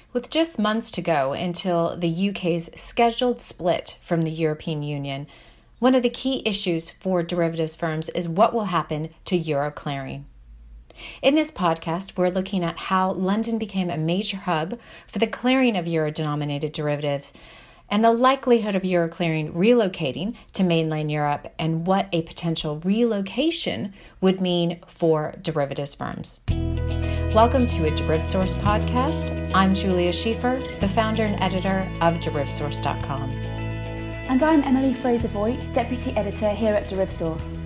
With just months to go until the UK's scheduled split from the European Union, one of the key issues for derivatives firms is what will happen to euro clearing. In this podcast, we're looking at how London became a major hub for the clearing of euro-denominated derivatives and the likelihood of euro clearing relocating to mainland Europe and what a potential relocation would mean for derivatives firms. Welcome to a DerivSource podcast. I'm Julia Schiefer, the founder and editor of DerivSource.com. And I'm Emily Fraser-Voigt, Deputy Editor here at DerivSource.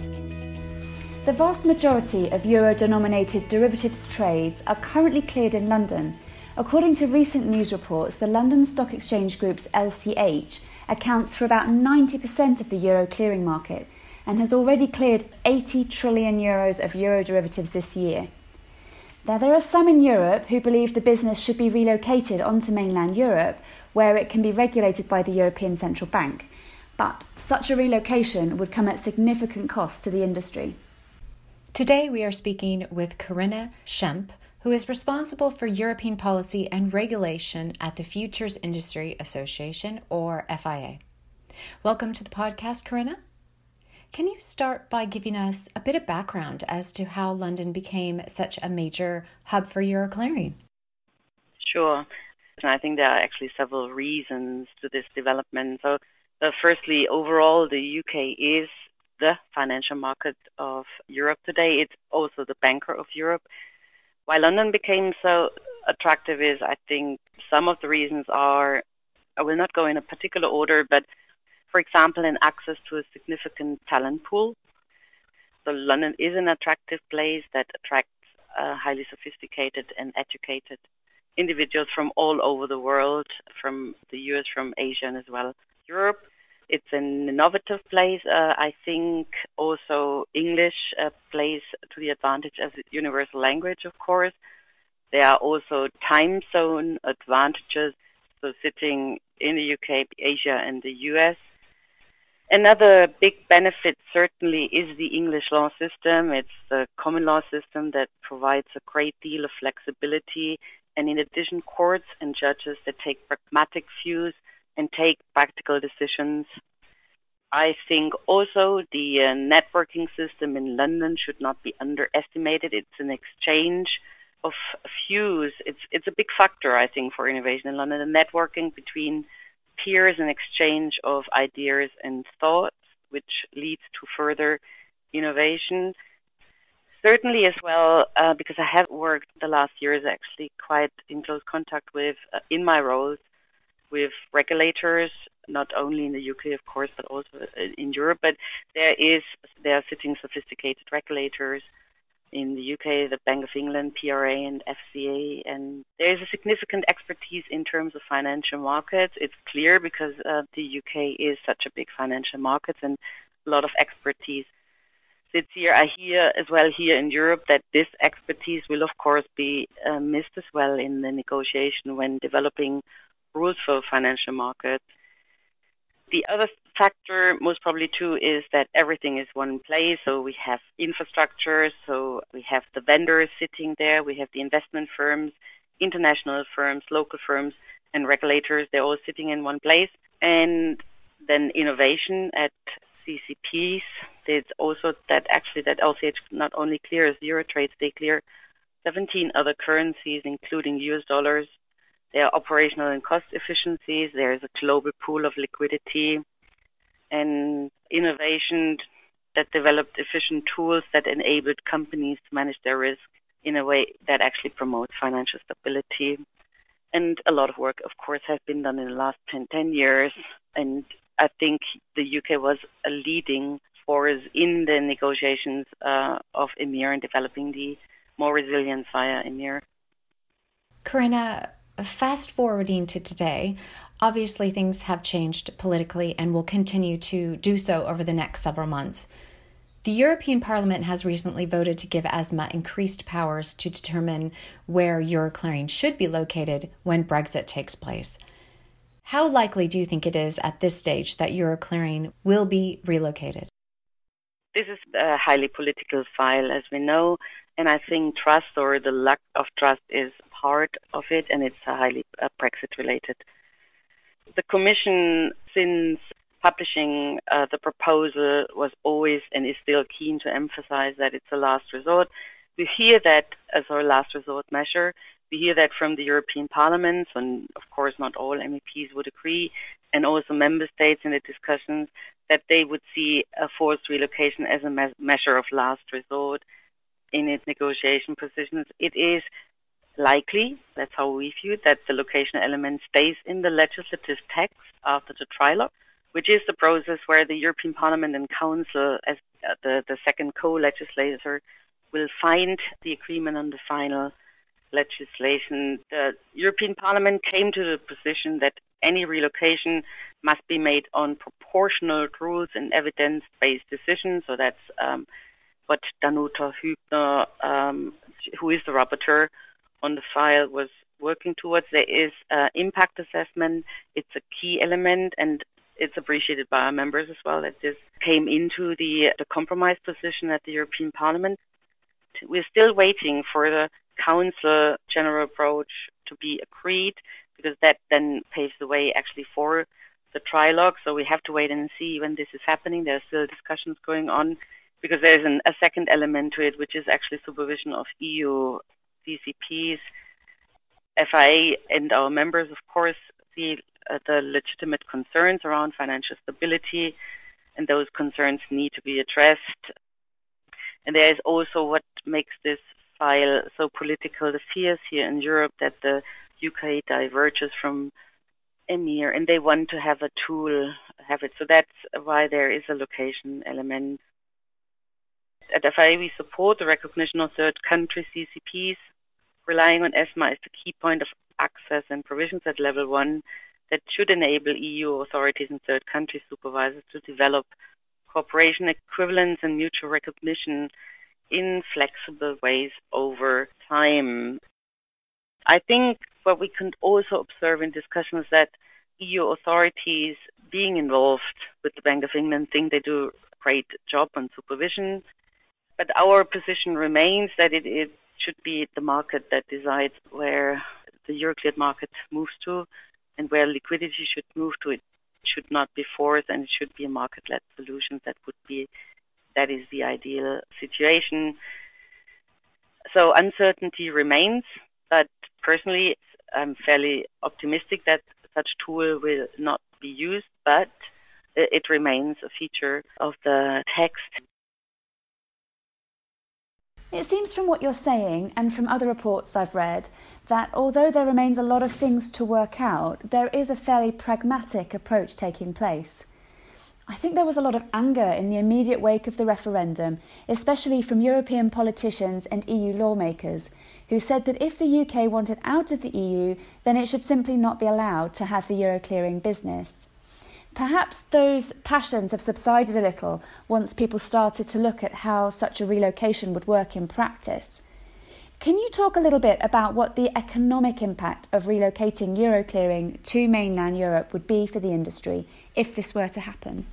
The vast majority of euro-denominated derivatives trades are currently cleared in London. According to recent news reports, the London Stock Exchange Group's LCH accounts for about 90% of the euro clearing market and has already cleared 80 trillion euros of euro derivatives this year. Now, there are some in Europe who believe the business should be relocated onto mainland Europe, where it can be regulated by the European Central Bank. But such a relocation would come at significant cost to the industry. Today, we are speaking with Corinna Schempp, who is responsible for European policy and regulation at the Futures Industry Association, or FIA. Welcome to the podcast, Corinna. Can you start by giving us a bit of background as to how London became such a major hub for euro clearing? Sure. And I think there are actually several reasons to this development. So, firstly, overall, the UK is the financial market of Europe today. It's also the banker of Europe. Why London became so attractive is, I think, some of the reasons are, I will not go in a particular order, but for example, in access to a significant talent pool. So London is an attractive place that attracts highly sophisticated and educated individuals from all over the world, from the US, from Asia, and as well Europe. It's an innovative place. I think also English plays to the advantage as a universal language, of course. There are also time zone advantages, so sitting in the UK, Asia, and the US. Another big benefit certainly is the English law system. It's the common law system that provides a great deal of flexibility. And in addition, courts and judges that take pragmatic views and take practical decisions. I think also the networking system in London should not be underestimated. It's an exchange of views. It's a big factor, I think, for innovation in London. The networking between peers and exchange of ideas and thoughts, which leads to further innovation. Certainly as well, because I have worked the last years actually quite in close contact with, in my roles, with regulators, not only in the UK, of course, but also in Europe. But there are sitting sophisticated regulators in the UK, the Bank of England, PRA, and FCA, and there is a significant expertise in terms of financial markets. It's clear because the UK is such a big financial market, and a lot of expertise sits here. I hear as well here in Europe that this expertise will, of course, be missed as well in the negotiation when developing rules for financial markets. The other factor, most probably too, is that everything is one place. So we have infrastructure, so we have the vendors sitting there, we have the investment firms, international firms, local firms, and regulators. They're all sitting in one place. And then innovation at CCPs. It's also that LCH not only clears euro trades, they clear 17 other currencies, including US dollars. There are operational and cost efficiencies. There is a global pool of liquidity and innovation that developed efficient tools that enabled companies to manage their risk in a way that actually promotes financial stability. And a lot of work, of course, has been done in the last 10 years. And I think the UK was a leading force in the negotiations of EMIR and developing the more resilient via EMIR. Corinna, fast forwarding to today, obviously things have changed politically and will continue to do so over the next several months. The European Parliament has recently voted to give ESMA increased powers to determine where Euroclearing should be located when Brexit takes place. How likely do you think it is at this stage that Euroclearing will be relocated? This is a highly political file, as we know, and I think trust or the lack of trust is part of it, and it's highly Brexit-related. The Commission, since publishing the proposal, was always and is still keen to emphasize that it's a last resort. We hear that as our last resort measure. We hear that from the European Parliament, and of course not all MEPs would agree, and also member states in the discussions, that they would see a forced relocation as a measure of last resort in its negotiation positions. It is likely, that's how we view it, that the location element stays in the legislative text after the trilogue, which is the process where the European Parliament and Council, as the second co-legislator, will find the agreement on the final legislation. The European Parliament came to the position that any relocation must be made on proportional rules and evidence-based decisions. So that's what Danuta Hübner, who is the rapporteur on the file, was working towards. There is impact assessment. It's a key element, and it's appreciated by our members as well that this came into the compromise position at the European Parliament. We're still waiting for the Council general approach to be agreed, because that then paves the way actually for the trilogue. So we have to wait and see when this is happening. There are still discussions going on, because there's a second element to it, which is actually supervision of EU CCPs. FIA and our members, of course, see the legitimate concerns around financial stability, and those concerns need to be addressed. And there is also what makes this file so political, the fears here in Europe that the UK diverges from EMIR, and they want to have a tool, have it. So that's why there is a location element. At FIA, we support the recognition of third country CCPs. Relying on ESMA is the key point of access and provisions at level 1 that should enable EU authorities and third country supervisors to develop cooperation equivalence and mutual recognition in flexible ways over time. I think what we can also observe in discussions that EU authorities being involved with the Bank of England think they do a great job on supervision. But our position remains that it should be the market that decides where the Eurocleared market moves to and where liquidity should move to. It should not be forced, and it should be a market-led solution. That is the ideal situation. So uncertainty remains, but personally, I'm fairly optimistic that such tool will not be used, but it remains a feature of the text. It seems from what you're saying and from other reports I've read that although there remains a lot of things to work out, there is a fairly pragmatic approach taking place. I think there was a lot of anger in the immediate wake of the referendum, especially from European politicians and EU lawmakers, who said that if the UK wanted out of the EU, then it should simply not be allowed to have the Euroclearing business. Perhaps those passions have subsided a little once people started to look at how such a relocation would work in practice. Can you talk a little bit about what the economic impact of relocating Euroclearing to mainland Europe would be for the industry if this were to happen?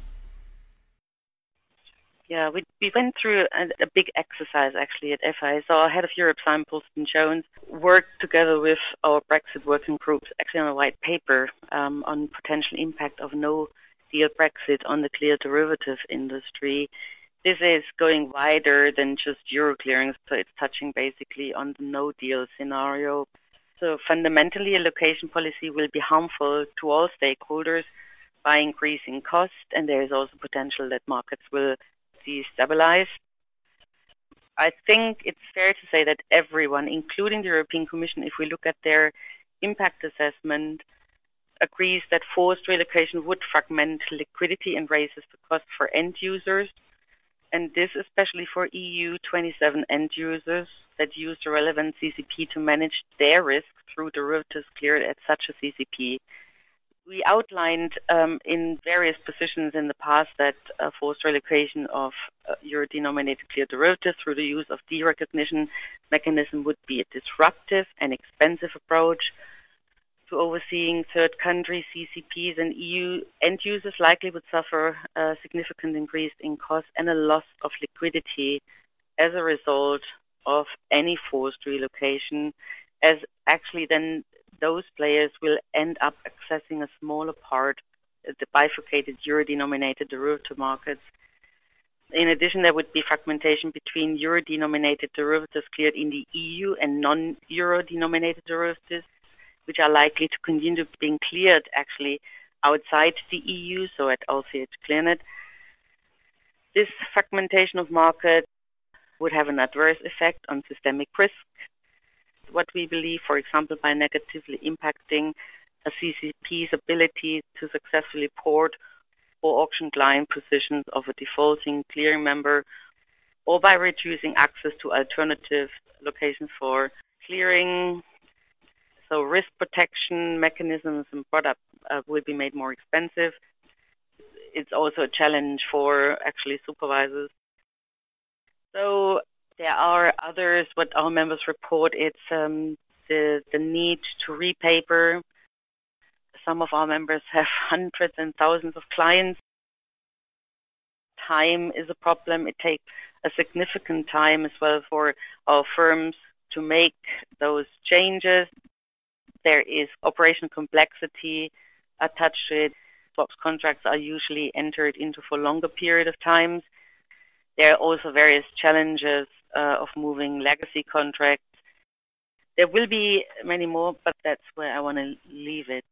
Yeah, we went through a big exercise actually at FI. So our head of Europe, Simon Polston-Jones, worked together with our Brexit working groups actually on a white paper on potential impact of no-deal Brexit on the clear derivative industry. This is going wider than just Euroclearing, so it's touching basically on the no-deal scenario. So fundamentally, a location policy will be harmful to all stakeholders by increasing cost, and there is also potential that markets will destabilize. I think it's fair to say that everyone, including the European Commission, if we look at their impact assessment, agrees that forced relocation would fragment liquidity and raises the cost for end users, and this especially for EU 27 end users that use the relevant CCP to manage their risk through derivatives cleared at such a CCP. We outlined in various positions in the past that forced relocation of euro-denominated clear derivatives through the use of derecognition mechanism would be a disruptive and expensive approach. to overseeing third country CCPs and EU end users likely would suffer a significant increase in cost and a loss of liquidity as a result of any forced relocation, as actually then those players will end up accessing a smaller part of the bifurcated euro-denominated derivative markets. In addition, there would be fragmentation between euro-denominated derivatives cleared in the EU and non-euro-denominated derivatives, which are likely to continue being cleared actually outside the EU, so at LCH ClearNet. This fragmentation of markets would have an adverse effect on systemic risk, what we believe, for example, by negatively impacting a CCP's ability to successfully port or auction client positions of a defaulting clearing member, or by reducing access to alternative locations for clearing. So risk protection mechanisms and products will be made more expensive. It's also a challenge for actually supervisors. So there are others, what our members report, it's the need to repaper. Some of our members have hundreds and thousands of clients. Time is a problem. It takes a significant time as well for our firms to make those changes. There is operational complexity attached to it. Swaps contracts are usually entered into for longer period of times. There are also various challenges of moving legacy contracts. There will be many more, but that's where I want to leave it.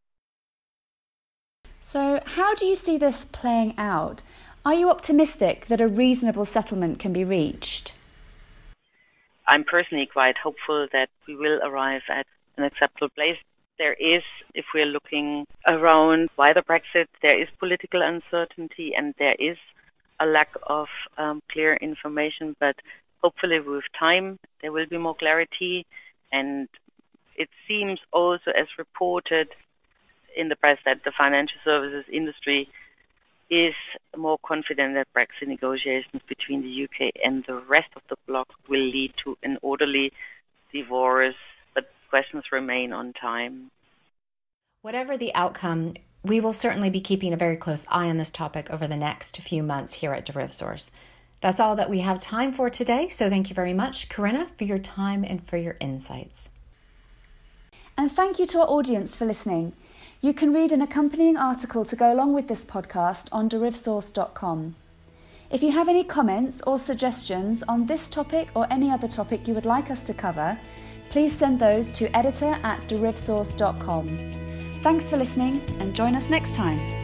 So how do you see this playing out? Are you optimistic that a reasonable settlement can be reached? I'm personally quite hopeful that we will arrive at an acceptable place. There is, if we're looking around wider Brexit, there is political uncertainty and there is a lack of clear information, but hopefully with time there will be more clarity. And it seems also, as reported in the press, that the financial services industry is more confident that Brexit negotiations between the UK and the rest of the bloc will lead to an orderly divorce, but questions remain on time. Whatever the outcome, we will certainly be keeping a very close eye on this topic over the next few months here at DerivSource. That's all that we have time for today, so thank you very much, Corinna, for your time and for your insights. And thank you to our audience for listening. You can read an accompanying article to go along with this podcast on derivsource.com. If you have any comments or suggestions on this topic or any other topic you would like us to cover, please send those to editor@derivsource.com. Thanks for listening and join us next time.